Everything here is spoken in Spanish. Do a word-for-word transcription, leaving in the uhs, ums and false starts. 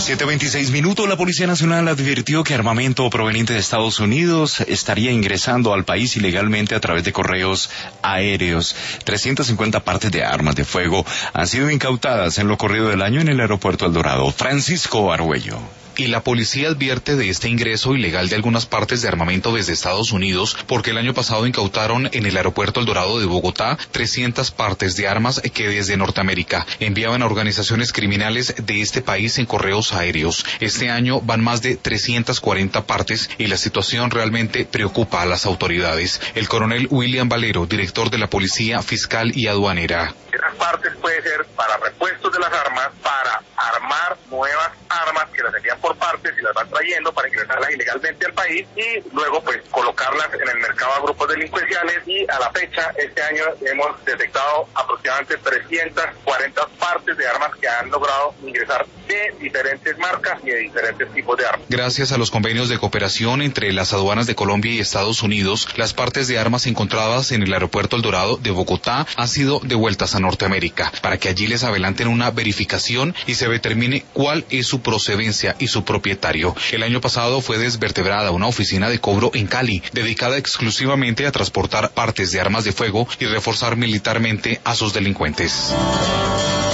siete veintiséis minutos, la Policía Nacional advirtió que armamento proveniente de Estados Unidos estaría ingresando al país ilegalmente a través de correos aéreos. trescientas cincuenta partes de armas de fuego han sido incautadas en lo corrido del año en el aeropuerto El Dorado. Francisco Arguello. Y la policía advierte de este ingreso ilegal de algunas partes de armamento desde Estados Unidos porque el año pasado incautaron en el aeropuerto El Dorado de Bogotá trescientas partes de armas que desde Norteamérica enviaban a organizaciones criminales de este país en correos aéreos. Este año van más de trescientas cuarenta partes y la situación realmente preocupa a las autoridades. El coronel William Valero, director de la Policía Fiscal y Aduanera. Esas partes puede ser para repuestos de las armas, para armar nuevas armas que las envían por partes y las van trayendo para ingresarlas ilegalmente al país y luego pues colocarlas en el mercado a grupos delincuenciales, y a la fecha este año hemos detectado aproximadamente trescientas cuarenta partes de armas que han logrado ingresar de diferentes marcas y de diferentes tipos de armas. Gracias a los convenios de cooperación entre las aduanas de Colombia y Estados Unidos, las partes de armas encontradas en el aeropuerto El Dorado de Bogotá han sido devueltas a Norteamérica para que allí les adelanten una verificación y se determine cuál es su procedencia y su propietario. El año pasado fue desvertebrada una oficina de cobro en Cali, dedicada exclusivamente a transportar partes de armas de fuego y reforzar militarmente a sus delincuentes.